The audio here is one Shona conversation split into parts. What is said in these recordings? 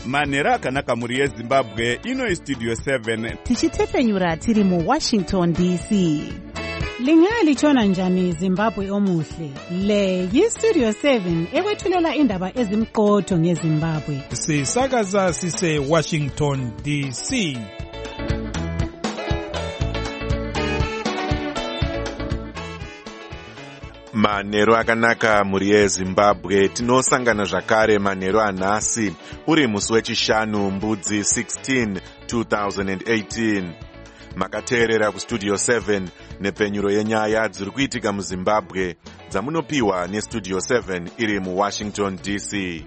manhero akanaka mhuri yezimbabwe. Ino istudio 7 tichitefenyura tiri muWashington DC. Lingalitshona njani Zimbabwe omuhle? Le yistudio 7 ekwethulela indaba ezimqotho ngeZimbabwe. Sisakaza sise Washington DC. Manhero akanaka mhuri yeZimbabwe. Tinosangana zvakare manhero anhasi uri musi wechishanu mbudzi 16 2018. Makateerera kustudio 7 nepenyuro yenyaya dziri kuitika muZimbabwe dzamunopiwa nestudio 7 iri muWashington DC.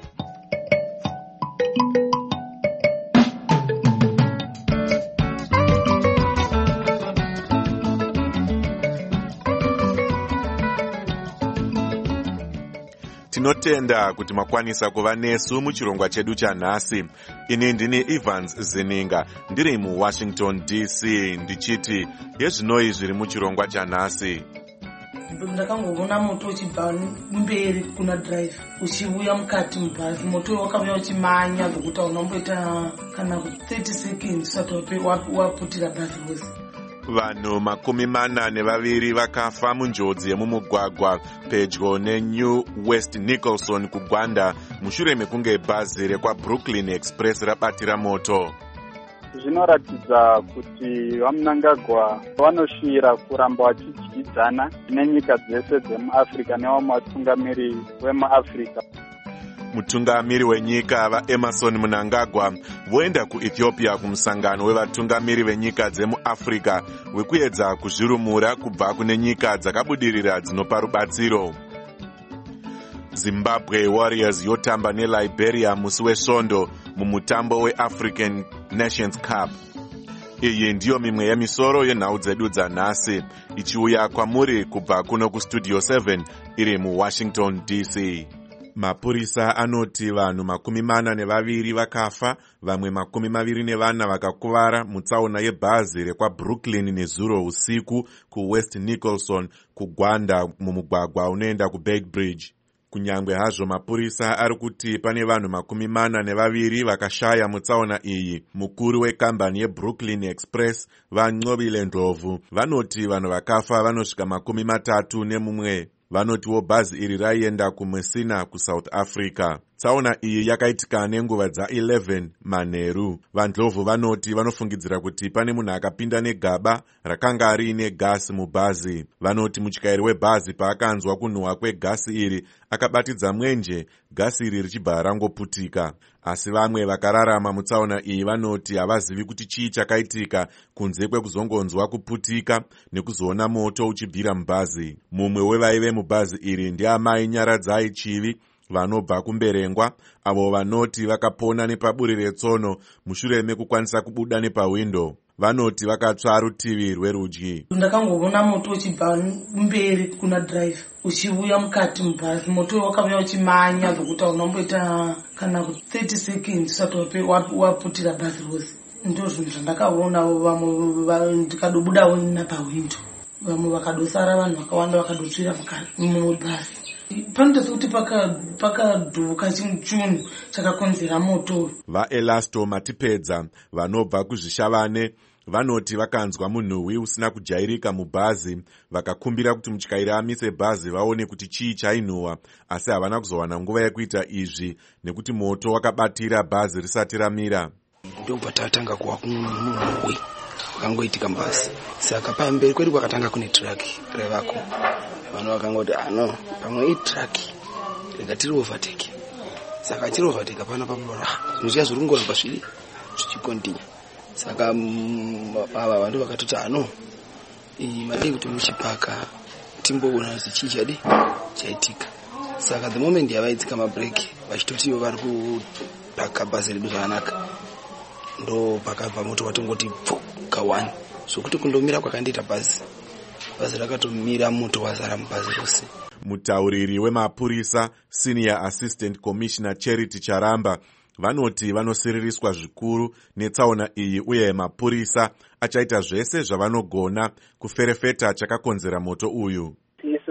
Tinotenda kuti makwanisa kuva nesu muchirongwa chedu chanhasi. Ini ndini Evans Zininga ndiri muWashington DC ndichiti yezvinoi zviri muchirongwa chanhasi. Ndakangoona moto uchibva mberi kuna drive uchiuya mukati mubhazi. Moto wakauya uchimanya zvokuti unomboita kana 30 seconds usati waputira bhazi rose. Vanhu 42 vakafa munjodzi yemumugwagwa pedyo neNew West Nicholson kuGwanda mushure mekunge bhazi rekwaBrooklyn Express rabatira moto. Zvinoratidza kuti vaMnangagwa vanoshira kuramba vachidyidzana nenyika dzese dzemuAfrica nevamwe vatungamiri vemuAfrica. Mutungamiri wenyika vaEmerson Mnangagwa voenda kuEthiopia kumusangano wevatungamiri venyika dzemuAfrica wekuedza kuzvirumura kubva kune nyika dzakabudirira dzinopa rubatsiro. Zimbabwe Warriors yotamba neLiberia musi wesvondo mumutambo weAfrican Nations Cup. Iyi ndiyo mimwe yemisoro yenhau dzedu dzanhasi ichiuya kwamuri kubva kuno kustudio 7 iri muWashington DC. Mapurisa anoti vanhu 42 vakafa, vamwe 24 vakakuvara mutsaona yebhazi rekwaBrooklyn nezuro usiku kuWest Nicholson kuGwanda mumugwagwa unoenda kuBeitbridge. Kunyangwe hazvo mapurisa ari kuti pane vanhu 42 vakashaya mutsaona iyi, mukuru wekambani yeBrooklyn Express vaNcobile Ndlovu vanoti vanhu vakafa vanosvika 31. Vanotiwo bhazi iri raienda kuMessina kuSouth Africa. Tsaona iyi yakaitika nenguva dza11 manheru. VaNdlovu vanoti vanofungidzira kuti pane munhu akapinda negaba rakanga riine gasi mubhazi. Vanoti mutyairi webhazi paakanzwa kunhuhwa kwegasi iri akabatidza mwenje, gasi iri richibva rangoputika. Asi vamwe vakararama mutsaona iyi vanoti havazivi kuti chii chakaitika kunze kwekuzongonzwa kuputika nekuzoona moto uchibvira mubhazi. Mumwe wevaive mubhazi iri ndiamai Nyaradzai Chivi vanobva kuMberengwa, avo vanoti vakapona nepaburi retsono mushure mekukwanisa kubuda nepawindo. Vanoti vakatsva rutivi rwerudyi. Ndakangoona moto uchibva mberi kuna drive uchiuya mukati mubhazi. Moto wakauya uchimanya zvokuti unomboita kana 30 seconds usati waputira bhazi rose. Ndizvo zvinhu zvandakaona. Vamwe ndikadobudawo napawindo, vamwe vakadosara vanhu vakawanda vakadotsvira mubhazi. Panoita sekuti pakadhuka chimuchunu chakakonzera moto. VaElasto Matipedza vanobva kuzvishavane vanoti vakanzwa munhuwi usina kujairika mubhazi, vakakumbira kuti mutyairi amise bhazi vaone kuti chii chainhuhwa, asi havana kuzowana nguva yekuita izvi nekuti moto wakabatira bhazi risati ramira. Ndobva tatanga kuwa munhuwi wakangoitika mbasi, saka pamberi kwedu kwakatanga kune traki revako. Vanhu vakangoti pamwe itraki rega tiri overtake. Saka tiri overtake pana papora zvinhu zvingoramba zvichikontinya. Saka ava vanhu vakatoti madei kuti muchipaka timboona chii chaitika. Saka the moment yavaidzika mabreak vachitotiwo vari kupaka bhazi redu zvakanaka, ndo pakabva moto watongoti ka1 zvokuti kundomira kwakandiita bhazi rakatomira moto wazara mubhazi rose. Mutauriri wemapurisa Senior Assistant Commissioner Charity Charamba vanoti vanosiririswa zvikuru netsaona iyi uye mapurisa achaita zvese zvavanogona kuferefeta chakakonzera moto uyu. Isu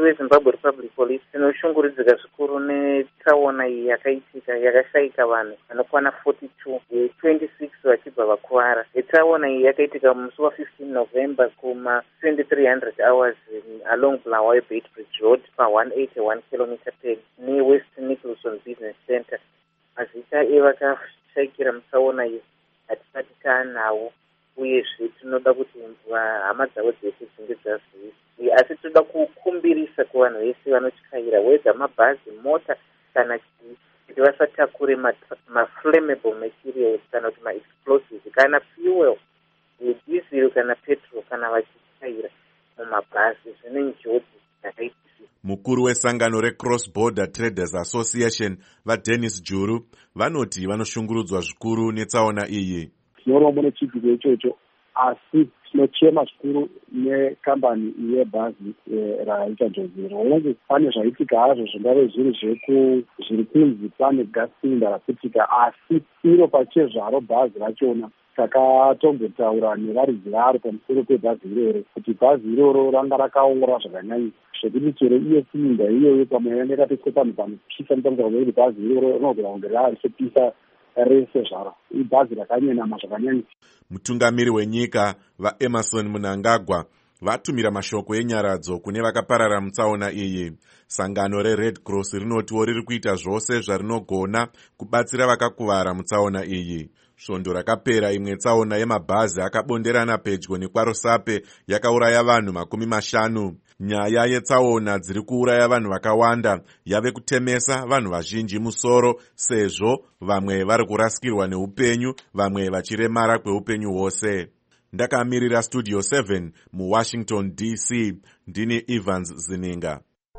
weZimbabwe Republic Police tinoshungurudzika zvikuru netsaona iyi yakaitika yakashayika vanhu vanokwana 42 26 vachibva vakuvara. Tsaona iyi yakaitika musi wa15 November kuma 2300 hours along Bulawayo Beitbridge Road pa181 km neWest Nicholson Business Center. Mazita evakashayikira mutsaona iyi hatisati taanawo, uyezve tinoda kuti hama dzavo dzese dzinge dzaziva, asi tinoda kukumbirisa kuvanhu vese vanotyaira wedza mabhazi, mota kana kuti vasatakure maflammable materials kana kuti maexplosives kana fuel, diesel kana petrol kana vachityaira mumabhazi. Zvine njodzi dzakaita. Mukuru wesangano reCross Border Traders Association vaDennis Juru vanoti vanoshungurudzwa zvikuru netsaona iyi. Tinorombo nechidziko ichocho, asi tinochema zvikuru nekambani yebhazi raita njodzi. Ronge pane zvaitika hazvo zvingave zviri kunzi pane gas cylinder raputika, asi iro pachezvaro bhazi rachona takatombotaura nevaridzi varo pamusoro pebhazi iroro kuti bhazi iroro ranga rakaora zvakanyanya zvekuti chero iyo cylinder iyoyo pamwe yakatoiswa panhu panopisa mutambudzwa kuti bhazi iroro rinogona kunge richipisa rese zvaro. Ibhazi rakanyenama zvakanyanya. Mutungamiri wenyika vaEmerson Mnangagwa vatumira mashoko enyaradzo kune vakaparara mutsaona iyi. Sangano reRed Cross rinotiwo riri kuita zvose zvarinogona kubatsira vakakuvara mutsaona iyi. Svondo rakapera imwe tsaona yemabhazi akabonderana pedyo nekwaRosape yakauraya vanhu 50. Nyaya yetsaona dziri kuuraya vanhu vakawanda yave kutemesa vanhu vazhinji musoro, sezvo vamwe vari kurasikirwa neupenyu, vamwe vachiremara kweupenyu hwose. Ndakamirira Studio 7 muWashington DC, ndini Evans Zininga.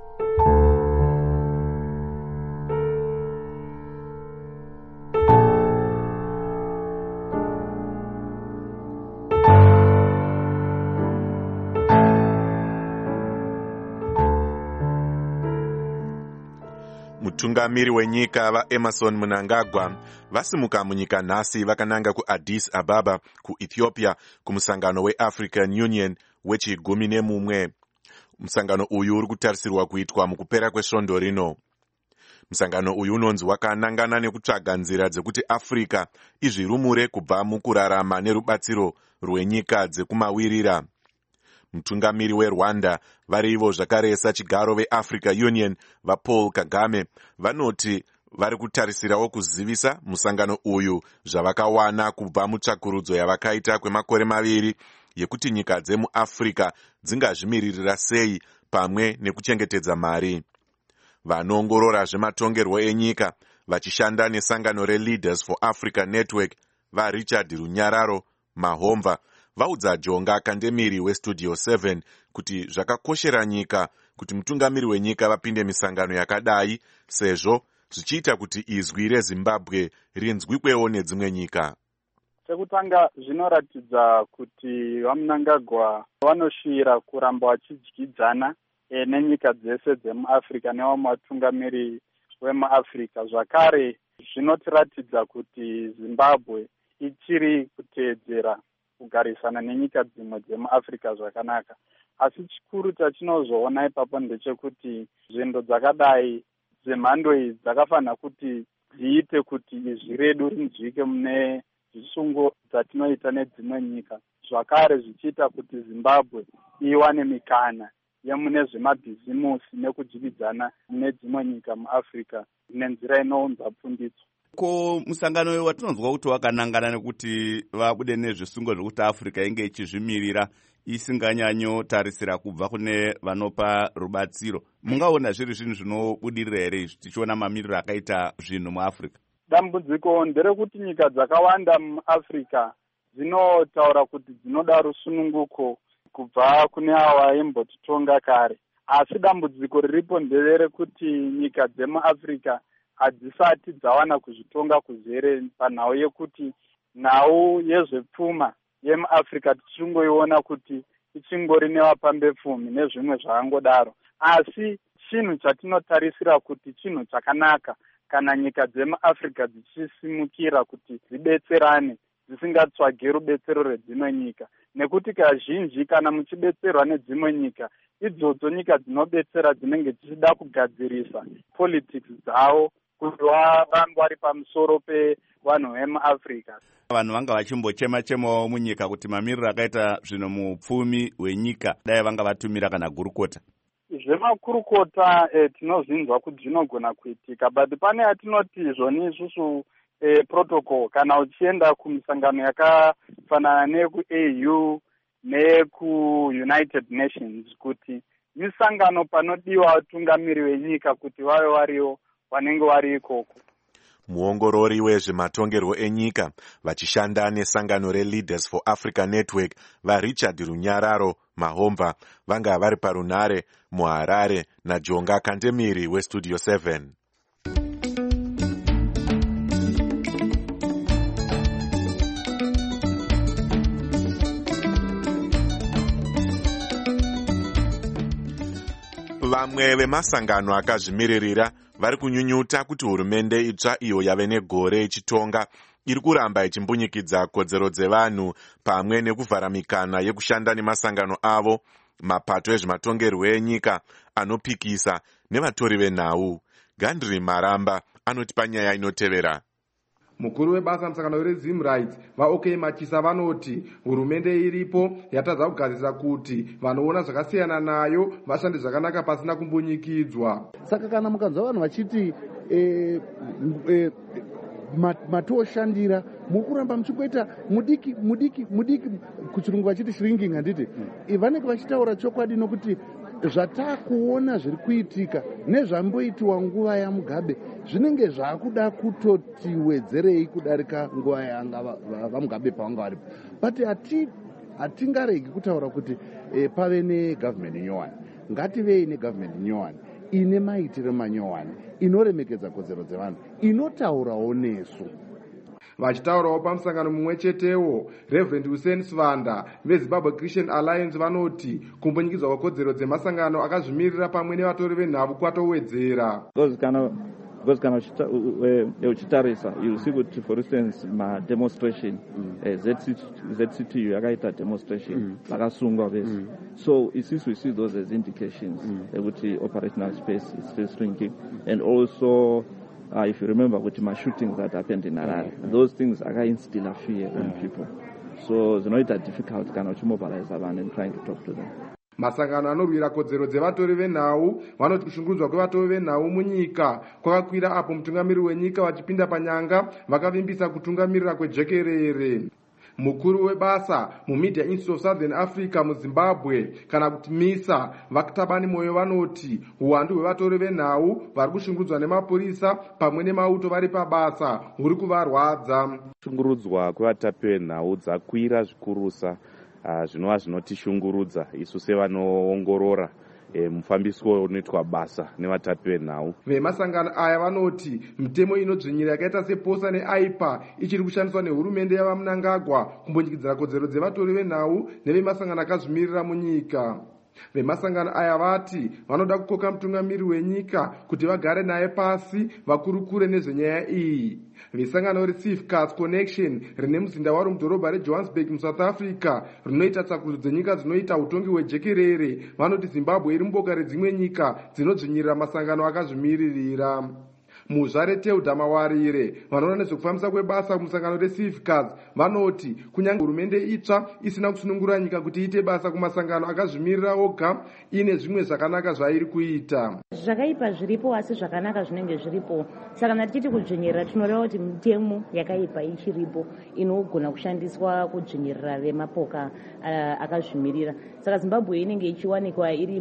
Mutungamiri wenyika vaEmerson Mnangagwa vasimuka munyika nhasi vakananga kuAddis Ababa kuEthiopia kumusangano weAfrican Union wechi11. Musangano uyu uri kutarisirwa kuitwa mukupera kwesvondo rino. Musangano uyu unonzi wakanangana nekutsvaga nzira dzekuti Afrika izvirumure kubva mukurarama nerubatsiro rwenyika dzekumawirira. Mutungamiri weRwanda vari ivo zvakare sachigaro veAfrican Union vaPaul Kagame vanoti vari kutarisirawo kuzivisa musangano uyu zvavakawana kubva mutsvakurudzo yavakaita kwemakore 2 yekuti nyika dzemuAfrica dzingazvimiririra sei pamwe nekuchengetedza mari. Vanoongorora zvematongerwo enyika vachishanda nesangano reLeaders for Africa Network vaRichard Runyararo Mahomva vaudza Jonga Kandemiri weStudio 7 kuti zvakakoshera nyika kuti mutungamiri wenyika vapinde misangano yakadai, sezvo zvichiita kuti izwi reZimbabwe rinzwikwewo nedzimwe nyika. Chekutanga zvinoratidza kuti vaMnangagwa vanoshira kuramba vachidyidzana nenyika dzese dzemuAfrica nevamwe vatungamiri vemuAfrica. Zvakare zvinotiratidza kuti Zimbabwe ichiri kuteedzera kugarisana nenyika dzimwe dzemuAfrica zvakanaka. Asi chikuru chachinozoona ipapo ndechekuti nzvimbo dzakadai dzemhando idzi dzakafanira kuti dziite kuti izwi redu rinzwike mune zvisungo dzatinoita nedzimwe nyika, zvakare zvichiita kuti Zimbabwe iwane mikana yemune zvemabhizimusi nekudyidzana nedzimwe nyika muAfrica nenzira inounza pfunditso. Ko musangano watinonzwa kuti wakanangana nekuti vabude nezvisungo zvokuti Africa inge ichizvimirira isinganyanyotarisira kubva kune vanopa rubatsiro. Mungaona zviri zvinhu zvinobudirira here tichiona mamiriro akaita zvinhu muAfrica? Dambudziko nderekuti nyika dzakawanda muAfrica dzinotaura kuti dzinoda rusununguko kubva kune ava imbotitonga kare. Asi dambudziko riripo nderekuti nyika dzemuAfrica hadzisati dzawana kuzvitonga kuzere panhau yekuti nhau yezvepfuma yemuAfrica tichingoiona kuti ichingori nevapambepfumi nezvimwe zvakangodaro. Asi chinhu chatinotarisira kuti chinhu chakanaka kana nyika dzemuAfrica dzichisimukira kuti dzibetserane dzisingatsvagi rubetsero rwedzimwe nyika, nekuti kazhinji kana muchibetserwa nedzimwe nyika idzodzo nyika dzinobetsera dzinenge dzichida kugadzirisa politics dzavo kuti varambe vari pamusoro pevanhu vemuafrica. Vanhu vanga vachimbochema-chemawo munyika kuti mamiriro akaita zvino mupfumi hwenyika dai vanga vatumira kana gurukota. Zvemakurukota tinozvinzwa kuti zvinogona kuitika, but pane atinoti zvoni isusu protocol kana uchienda kumisangano yakafanana neku-AU neku-United Nations kuti misangano panodiwa vatungamiri venyika kuti vave variwo vanenge vari ikoko. Muongorori wezvematongerwo enyika vachishanda nesangano reLeaders for Africa Network vaRichard Runyararo Mahomva vanga vari parunhare muHarare naJonga Kandemiri weStudio 7. Vamwe vemasangano akazvimiririra vari kunyunyuta kuti hurumende itsva iyo yave negore ichitonga iri kuramba ichimbunyikidza kodzero dzevanhu pamwe nekuvhara mikana yekushanda nemasangano avo, mapato ezvematongerwo enyika anopikisa nevatori venhau. Gandri Maramba anoti panyaya inotevera. Mukuru webasa musangano reZim Rights vaOK Machisa vanoti hurumende iripo yatadza kugadzirisa kuti vanoona zvakasiyana nayo vashande zvakanaka pasina kumbunyikidzwa. Saka kana mukanzwa vanhu vachiti matoshandira mukuramba muchigoita mudiki kuchirungu vachiti shrinking handiti vanenge vachitaura chokwadi nokuti zvatakuona zviri kuitika nezvamboitiwa nguva yaMugabe zvinenge zvakuda kutoti wedzerei kudarika nguva yanga vaMugabe pavanga varipo, but hatingaregi kutaura kuti pave negovernment nyowani. Ngativei negovernment nyowani ine maitiro manyowani, inoremekedza kodzero dzevanhu, inotaurawo nesu. Vachitaurawo pamusangano mumwe chetewo, Reverend Hussein Svanda veZimbabwe Christian Alliance vanoti kumbunyikidzwa kwekodzero dzemasangano akazvimirira pamwe nevatori venhau kwatowedzera. Because kana uchitarisa you see kuti for instance demonstration ZCTU yakaita demonstration vakasungwa vese, so isisi we see those as indications kuti operational space is still shrinking, and also if you remember kuti shootings that happened in Harare, those things instill fear in people, so zvinoita difficult kana uchimobilize vanhu and trying to talk to them. Masangano anorwira kodzero dzevatori venhau vanoti kushungurudzwa kwevatori venhau munyika kwakakwira apo mutungamiri wenyika vachipinda panyanga vakavimbisa kutungamirira kwejekerere. Mukuru webasa muMedia Institute of Southern Africa muZimbabwe kana kuti MISA vakutabani moyo vanoti uwandu hwevatori venhau vari kushungurudzwa nemapurisa pamwe nemauto vari pabasa huri kuvarwadza. Kushungurudzwa kwevatapi venhau dzakwira zvikurusa, zvinova zvinotishungurudza isu sevanoongorora mufambiswo unoitwa basa nevatapi venhau. Vemasangano aya vanoti mitemo inodzvinyira yakaita seposa neaipa ichiri kushandiswa nehurumende yavaMnangagwa kumbunyikidzira kodzero dzevatori venhau nevemasangano akazvimirira munyika. Vemasangano aya vati vanoda kukoka mutungamiri wenyika kuti vagare naye pasi vakurukure nezvenyaya iyi. Vesangano reSafeCast Connection rine muzinda waro mudhorobha reJohannesburg muSouth Africa rinoita tsakurudzo dzenyika dzinoita utongi hwejekerere vanoti Zimbabwe iri muboka redzimwe nyika dzinodzvinyirira masangano akazvimiririra. Muzvare Teudha Mawarire vanoona nezvekufambisa kwebasa musangano reSafeCast vanoti kunyange hurumende itsva isina kusunungura nyika kuti iite basa kumasangano akazvimirira oga, ine zvimwe zvakanaka zvairi kuita. Zvakaipa zviripo asi zvakanaka zvinenge zviripo, saka tichiti kudzvinyirira tinoreva kuti mitemo yakaipa ichiripo inogona kushandiswa kudzvinyirira vemapoka akazvimirira. Saka Zimbabwe inenge ichiwanikwa iri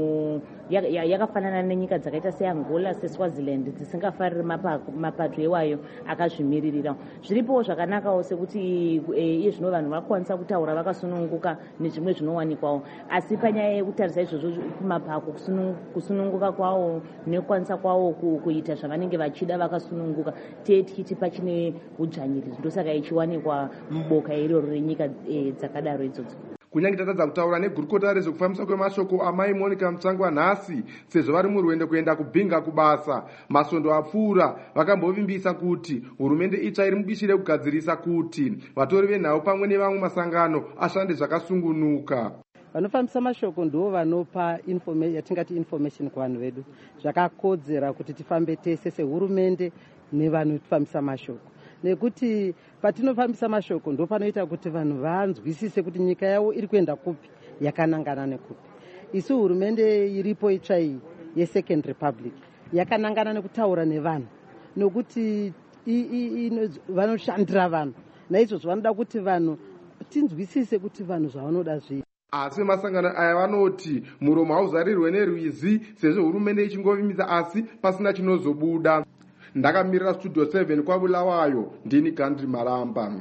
yakafanana nenyika dzakaita seAngola, seSwaziland dzisingafariri mapato ewayo akazvimiririra. Zviripo zvakanakawo sekuti iye zvino vanhu vakwanisa kutaura vakasununguka nezvimwe zvinowanikwawo, asi panyaya yekutarisa izvozvo kumapako kusununguka kwawo nekukwanisa kwawo kuita zvavanenge vachida vakasununguka tichiti pachine udzvanyiriri, ndosaka ichiwanikwa muboka iroro renyika dzakadaro idzodzo. Kunyange tatadza kutaura negurukota rezvekufambisa kwemashoko amai Monica Mutsangwa nhasi sezvo vari murwendo kuenda kubhinga kubasa, masvondo apfuura vakambovimbisa kuti hurumende itsva iri mubishi rekugadzirisa kuti vatori venhau pamwe nevamwe masangano ashande zvakasungunuka. vanofambisa mashoko ndo vanopa yatingati information kuvanhu vedu. Zvakakodzera kuti tifambe tese sehurumende nevanofambisa mashoko, nekuti patinofambisa mashoko ndo panoita kuti vanhu vanzwisise kuti nyika yavo iri kuenda kupi, yakanangana nekupi. Isu hurumende iripo itsva iyi yeSecond Republic yakanangana nekutaura nevanhu, nokuti vanoshandira vanhu. Naizvozvo vanoda kuti vanhu tinzwisise kuti vanhu zvavanoda zvii. Asi masangano aya vanoti muromo hauzarirwe nerwizi sezvo hurumende ichingovimisa asi pasina chinozobuda. Ndakamirira Studio 7 kwaBulawayo, ndini Gandhi Maramba.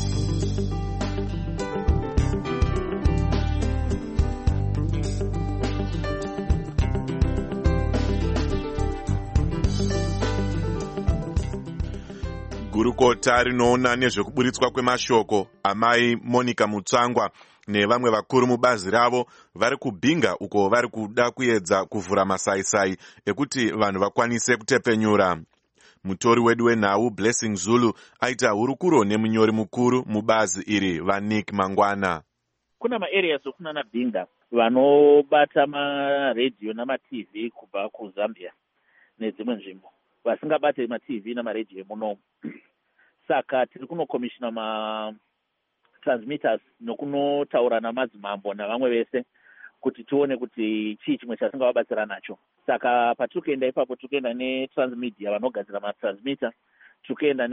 Gurukota rinoona nezvekuburitswa kwemashoko amai Monica Mutsvangwa nevamwe vakuru mubazi ravo vari kubhinga uko vari kuda kuedza kuvhura masaisai ekuti vanhu vakwanise kutepfenyura. Mutori wedu wenhau Blessing Zulu aita hurukuro nemunyori mukuru mubazi iri vaNick Mangwana. Kuna maareas okunana bhinga vanobata maredhiyo namaTV kubva kuZambia nedzimwe nzvimbo, vasingabate maTV namaredhiyo munomu. Saka tiri kunokomishina matransmitters nokunotaura namadzimambo navamwe vese kuti tione kuti chii chimwe chatingawabatsira nacho. Saka patiri kuenda ipapo tiri kuenda neTransmedia vanogadzira matransmitter, tiri kuenda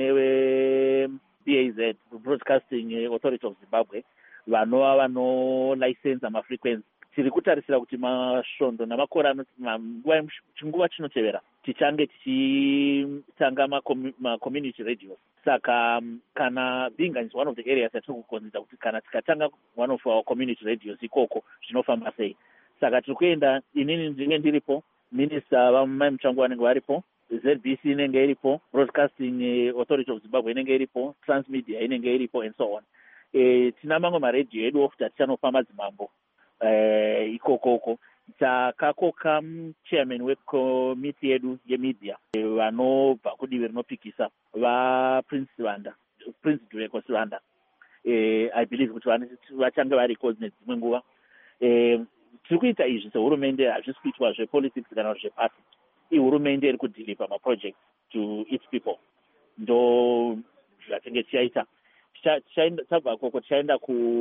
neBAZ Broadcasting Authority of Zimbabwe vanova vanolicensa mafrequency. Tiri kutarisira kuti masvondo namakore chinguva chinotevera tichange tichitanga macommunity radios. Saka kana Bhinga is one of the areas yatiri kukonzida kuti kana tikatanga one of our community radios ikoko zvinofamba sei. Saka tiri kuenda, inini ndinenge ndiripo, minista vamai Mutsvangwa vanenge varipo, ZBC inenge iripo, Broadcasting Authority of Zimbabwe inenge iripo, Transmedia inenge iripo and so on. Tina mamwe maredhiyo edu ofuta tichanopa madzimambo ikokoko. Takakoka chairman wekomiti yedu yemedia vanobva kudivi rinopikisa vaPrince Duveko Sivanda. I believe kuti vachange variko nedzimwe nguva. Tiri kuita izvi sehurumende, hazvisi kuitwa zvepolitics kana zveparty. Ihurumende iri kudhiliva maprojects to its people. Ndo zvatinge tichaita. Tabva koko tichaenda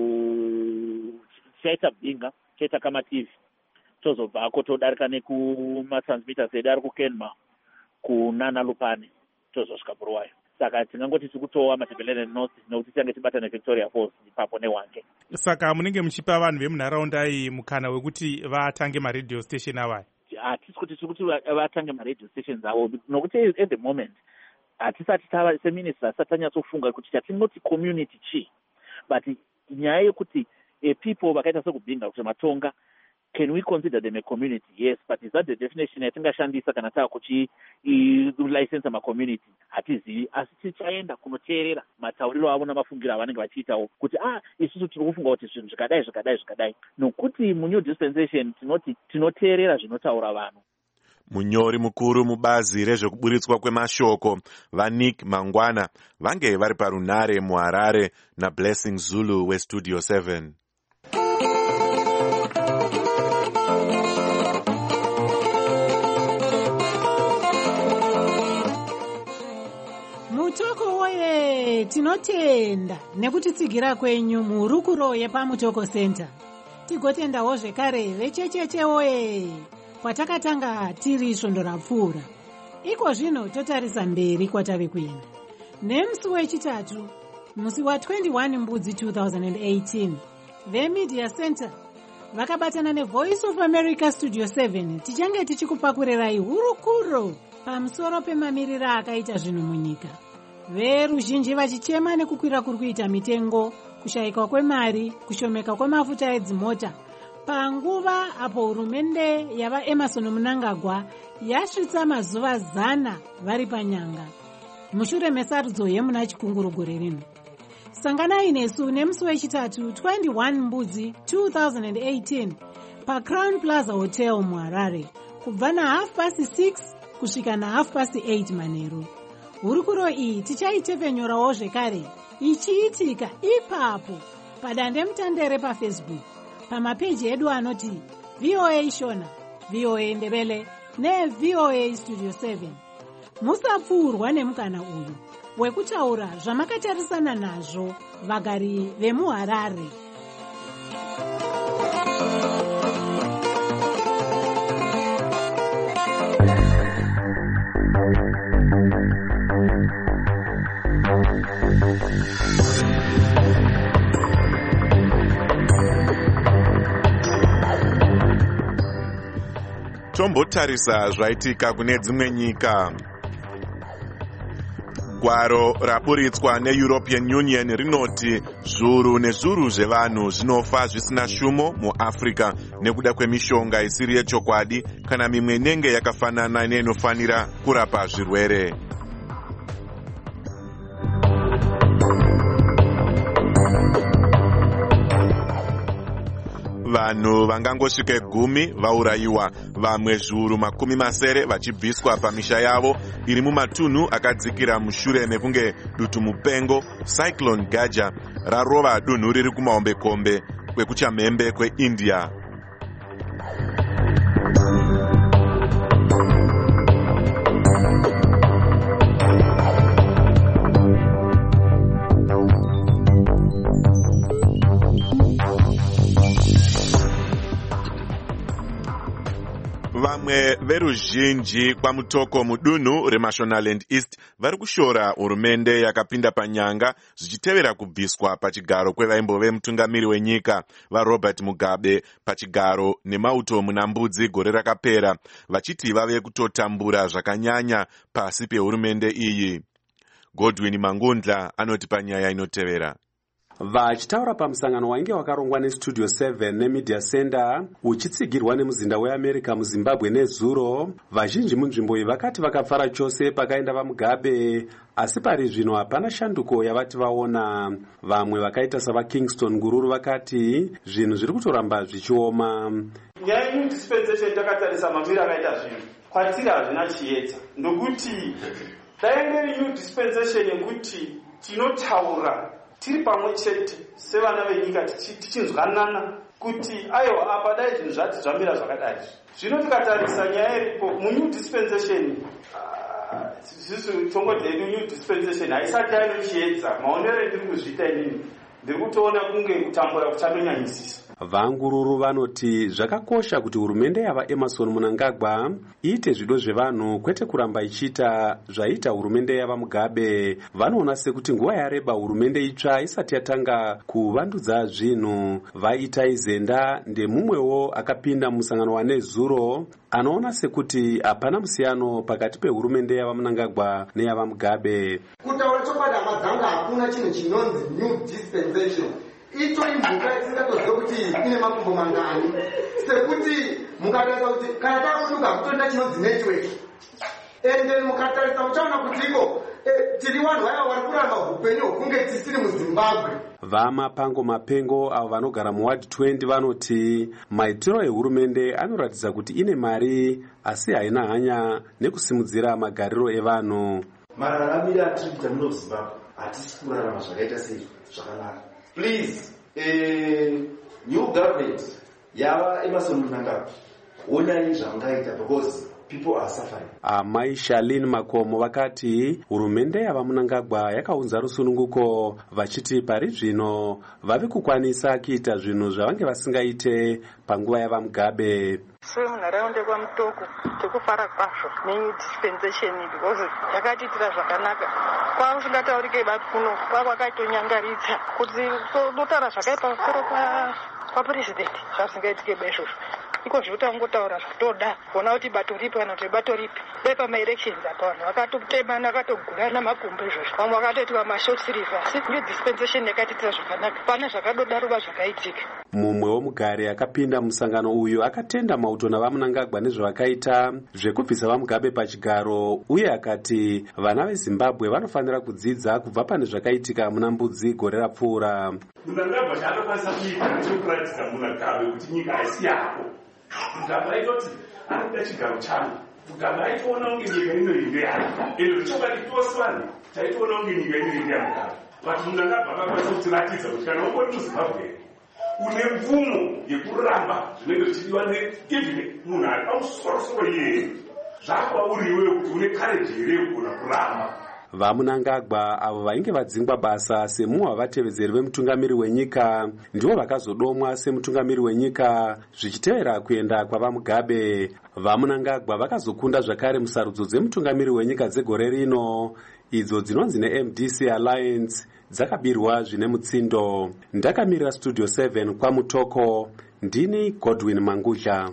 tichaita Bhinga, tichaita kamaTV. Tozobvako todarika nekumatransmitters edu ari kuKenma kunana Lupane tozosvika Bulawayo. Saka tingangoti tiri kutowa Matabeleland North nokuti tiange tibata neVictoria Falls ipapo neHwange. Saka munenge muchipa vanhu vemunharaunda iyi mukana wekuti vatange maradio station avaya? Hatisi kuti tiri kuti vatange maradio stations avo, nokuti at the moment hatisati tava seminista asati tanyatsofunga kuti chatinoti community chii, but nyaya yekuti people vakaita sekubhinga kuti matonga, can we consider them a community? Yes, but is that the definition yatingashandisa kana taa kuchilicensa macommunity? Hatizivi, asi tichaenda kunoteerera matauriro avo namafungiro avanenge vachiitawo kuti isusu tiri kufunga kuti zvinhu zvakadai, nokuti munew dispensation tinoti tinoteerera zvinotaura vanhu. Munyori mukuru mubazi rezvekuburitswa kwemashoko vaNick Mangwana vange vari parunhare muHarare naBlessing Zulu weStudio 7. Mutoko woye, tinotenda nekutitsigira kwenyu muhurukuro yepaMutoko Center. Tigotendawo zvekare vechecheche woye, kwatakatanga tiri svondo rapfuura. Iko zvino totarisa mberi kwatave kuenda. Nemusi wechitatu, musi wa21 Mbudzi 2018, veMedia Center vakabatana neVoice of America Studio 7 tichange tichikupakurirai hurukuro pamusoro pemamirira akaita zvinhu munyika. Veruzhinji vachichema nekukwira kuri kuita mitengo, kushayikwa kwemari, kushomeka kwemafuta edzimota, panguva apo hurumende yavaEmerson Mnangagwa yasvitsa mazuva 100 vari panyanga mushure mesarudzo yemuna Chikunguru gore rino. Sanganai nesu nemusi wechitatu 21 Mbudzi 2018 paCrown Plaza Hotel muHarare kubva na 6:30 kusvika na 8:30 manheru. Hurukuro iyi tichaitepfenyorawo zvekare ichiitika ipapo padande mutandere paFacebook pamapeji edu anoti VOA Shona, VOA Ndebele neVOA Studio 7. Musapfuurwa nemukana uyu wekutaura zvamakatarisana nazvo vagari vemuHarare. Tombotarisa zvaitika kune dzimwe nyika. Gwaro raburitswa neEuropean Union rinoti zviuru nezviuru zvevanhu zvinofa zvisina shumo muAfrica nekuda kwemishonga isiri yechokwadi kana mimwe inenge yakafanana neinofanira kurapa zvirwere. Vanhu vangangosvika 10 vaurayiwa, vamwe zviuru 70 vachibviswa pamisha yavo iri mumatunhu akadzikira mushure mekunge dutu mupengo Cyclone Gaja rarova dunhu riri kumahombekombe kwekuchamhembe kweIndia. Vamwe veruzhinji kwamutoko mudunhu reMashonaland East vari kushora hurumende yakapinda panyanga zvichitevera kubviswa pachigaro kwevaimbove mutungamiri wenyika vaRobert Mugabe pachigaro nemauto munambudzi gore rakapera, vachiti vave kutotambura zvakanyanya pasi pehurumende iyi. Godwin Mangundla anoti panyaya inotevera. Vachitaura pamusangano wainge wakarongwa neStudio 7 neMedia Center uchitsigirwa nemuzinda weAmerica muZimbabwe nezuro, vazhinji munzvimbo iyi vakati vakafara chose pakaenda vaMugabe, asi pari zvino hapana shanduko yavati vaona. Vamwe vakaita savaKingston Ngururu vakati zvinhu zviri kutoramba zvichioma. Nyaya yemudispensation takatarisa mamira akaita zvinhu kwatiri hazvina chiedza, ndokuti dainge new dispensation yekuti tinotaura tiri pamwe chete sevana venyika tichinzwanana kuti aiwa apa dai zvinhu zvati zvamira zvakadai. Zvino tikatarisa nyaya iripo munew dispensation, zisu tongoti hedu new dispensation haisati yaino chiedza. Maonero endiri kuzviita inini ndiri kutoona kunge kutambura kuchandonyanyisisa. Vangururu vanoti zvakakosha kuti hurumende yava Emerson Mnangagwa iite zvido zvevanhu kwete kuramba ichiita zvaita hurumende yava Mugabe. Vanoona sekuti nguva yareba hurumende itsva isati yatanga kuvandudza zvinhu. Vaita Zenda ndemumwewo akapinda musangano wanezuro anoona sekuti hapana musiyano pakati pehurumende yava Mnangagwa neyava Mugabe. Kutaura chokwadi amadzanga hakuna chinhu chinonzi new dispensation. Icho imbuka isingatoziva kuti ine makumbo mangani, sekuti mukatarisa kuti kana takuduka kutoenda chinonzi network ende mukatarisa muchaona kuti iko tiri vanhu vaya vari kuramba upenyu hwokunge tisiri muZimbabwe. Vamapango Mapengo avo vanogara muward 20 vanoti maitiro ehurumende anoratidza kuti ine mari asi haina hanya nekusimudzira magariro evanhu. Mararamiro atiri kuita muno Zimbabwe hatisi kurarama zvakaita sei zvakanaka. Please, new government, yava Emerson Mnangagwa, onai zvamungaita because people are suffering. Amai Shalin Makomo vakati hurumende yava Mnangagwa yakaunza rusununguko vachiti pari zvino vave kukwanisa kuita zvinhu zvavange vasingaite panguva yava Mugabe. Semunharaunda kwamutoko tikufara kwazvo nenew dispensation because yakatiitira zvakanaka. Kwausingataurike bati kuno kwakwakatonyangaridza kuti totaura zvakaipa pamusoro papresident zvasingaitike bezvozvo. Iko zvotangotaura zvatoda kuona kuti bato ripi kana kuti bato ripi. Dai pamaelections apa vanhu vakatotemana vakatogurana makumbo izvozvo. Vamwe vakatoti vamashort rivers. New dispensation yakatiitira zvakanaka. Pana zvakadodaruva zvakaitika. Mumwewo mugari akapinda musangano uyu akatenda mauto navaMnangagwa nezvavakaita zvekubvisa vaMugabe pachigaro, uye akati vana veZimbabwe vanofanira kudzidza kubva pane zvakaitika muna Mbudzi gore rapfuura. Mnangagwa chaanokwanisa kuita nechekuratidza Mugabe kuti nyika haisi yako. Mugabe aitoti anoda chigaro changu. Mugabe aitoona kunge nyika inoinde yake. Ende zvichokwadi tose vanhu taitoona kunge nyika inoinde yaMugabe. But Mnangagwa akakwanisa kutiratidza kuti kana ungori muZimbabwe une mvumo yekuramba zvinenge zvichidiwa neivhini munhu ari pamusorosoro yeye zvakwauriwewo kuti une kareji here yekugona kuramba. vamunangagwa avo vainge vadzingwa basa semumwe wavatevedzeri vemutungamiri wenyika ndivo vakazodomwa semutungamiri wenyika zvichitevera kuenda kwavamugabe. vamunangagwa vakazokunda zvakare musarudzo dzemutungamiri wenyika dzegore rino idzo dzinonzi neMDC Alliance dzakabirwa zvine mutsindo. Ndakamirira Studio 7 kwaMutoko, ndini Godwin Mangudla.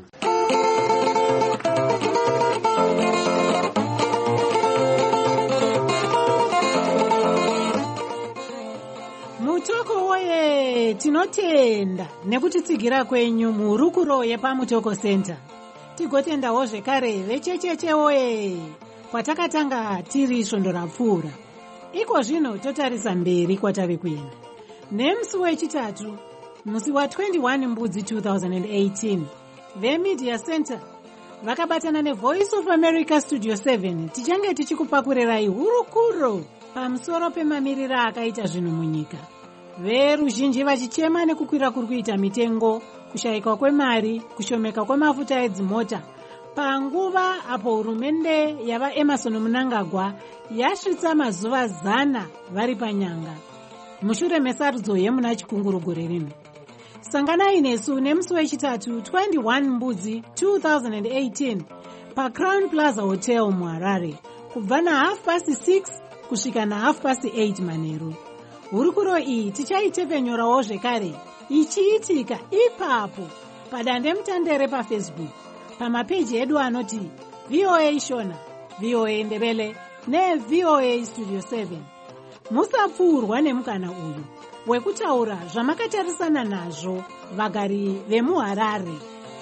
Mutoko woye, tinotenda nekutitsigira kwenyu muhurukuro yepaMutoko Center. Tigotendawo zvekare vechecheche woye, kwatakatanga tiri svondo rapfuura. Iko zvino totarisa mberi kwatave kuenda. Nemusi wechitatu, musi wa21 Mbudzi 2018, veMedia Center vakabatana neVoice of America Studio 7 tichange tichikupakurirai hurukuro pamusoro pemamirira akaita zvinhu munyika. Veruzhinji vachichema nekukwira kuri kuita mitengo, kushayikwa kwemari, kushomeka kwemafuta edzimota, panguva apo hurumende yavaEmerson Mnangagwa yasvitsa mazuva 100 vari panyanga mushure mesarudzo yemuna Chikunguru gore rino. Sanganai nesu nemusi wechitatu 21 Mbudzi 2018 paCrown Plaza Hotel muHarare kubva na6:30 kusvika na8:30 manheru. Hurukuro iyi tichaitepenyorawo zvekare ichiitika ipapo padandemutandere paFacebook pamapeji edu anoti VOA Shona, VOA Ndebele neVOA Studio 7. Musapfuurwa nemukana uyu wekutaura zvamakatarisana nazvo vagari vemuHarare.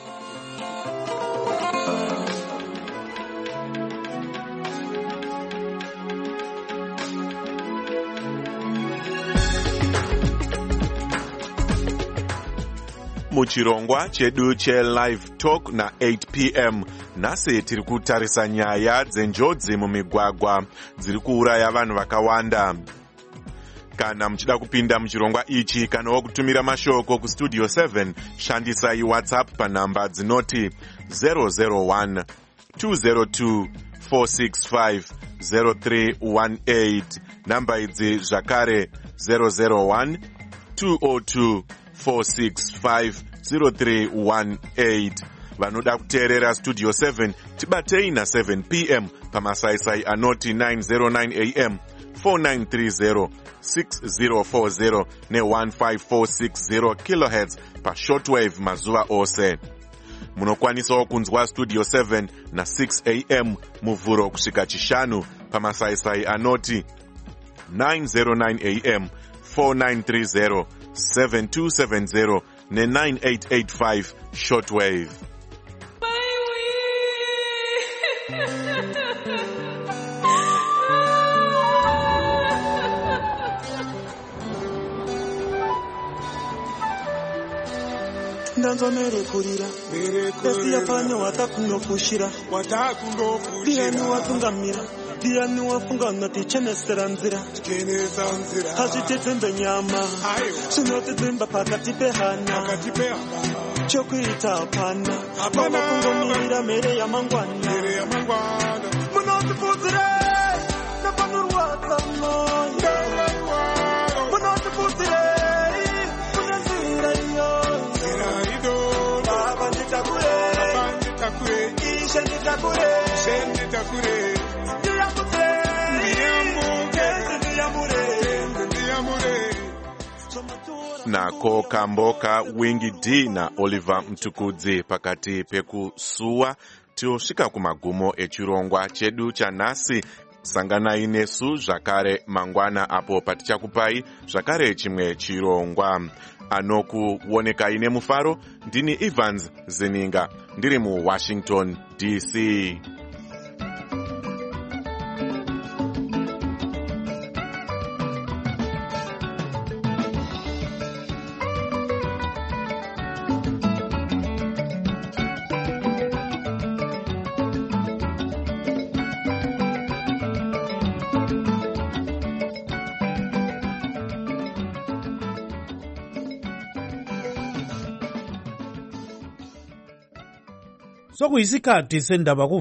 muchirongwa chedu chelive talk na8 p.m. nhasi tiri kutarisa nyaya dzenjodzi mumigwagwa dziri kuuraya vanhu vakawanda. Kana muchida kupinda muchirongwa ichi kanawo kutumira mashoko kustudio 7 shandisai WhatsApp panhamba dzinoti 001 202 465 0318. namba idzi zvakare 001 202 4650318. vanoda kuteerera studio 7 tibatei na7 p.m. pamasaisai anoti 909 am 4930 6040 ne15460 kHz pashortwave mazuva ose. munokwanisawo kunzwa studio 7 na6 am muvhuro kusvika chishanu pamasaisai anoti 909 am 4930 7270 ne9885 shortwave. ndanzwa merekurira yasiyapanya watakunofushira ndiani watungamira ndiani wafungana tichenesera nzira hazvitedzembe nyama zvinotedzemba pakati pehana chokuita hapana vava kungomirira mhere yamangwana munotifudzire napanorwadza moyo munotifudzire kune nzira iyo baba nditakure ishe nditakure nako kamboka Wingi D na Oliver Mtukudzi pakati pekusuwa tiosvika kumagumo echirongwa chedu chanhasi. sanganai nesu zvakare mangwana apo patichakupai zvakare chimwe chirongwa. anokuonekai nemufaro ndini Evans Zininga ndiri muWashington DC. sokuyisikhathi sendaba